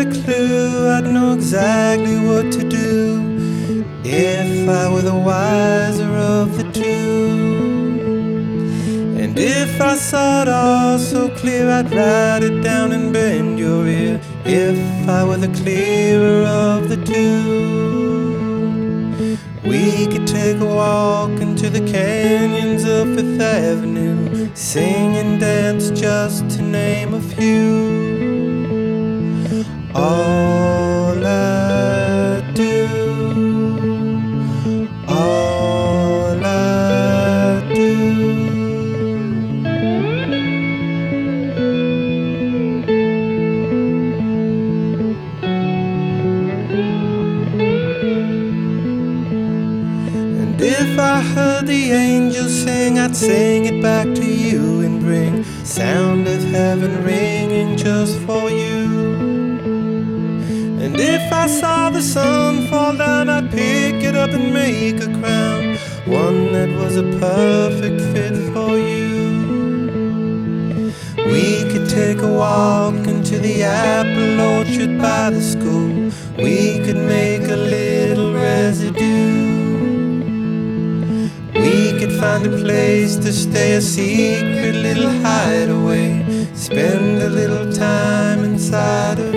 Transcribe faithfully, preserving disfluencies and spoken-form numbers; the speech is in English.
a clue, I'd know exactly what to do if I were the wiser of the two. And if I saw it all so clear, I'd write it down and bend your ear if I were the clearer of the two. We could take a walk into the canyons of Fifth Avenue, sing and dance just to name a few. All I do, all I do. And if I heard the angels sing, I'd sing it back to you and bring sound of heaven ringing just for you. And if I saw the sun fall down, I'd pick it up and make a crown, one that was a perfect fit for you. We could take a walk into the apple orchard by the school. We could make a little residue. We could find a place to stay, a secret little hideaway, spend a little time inside of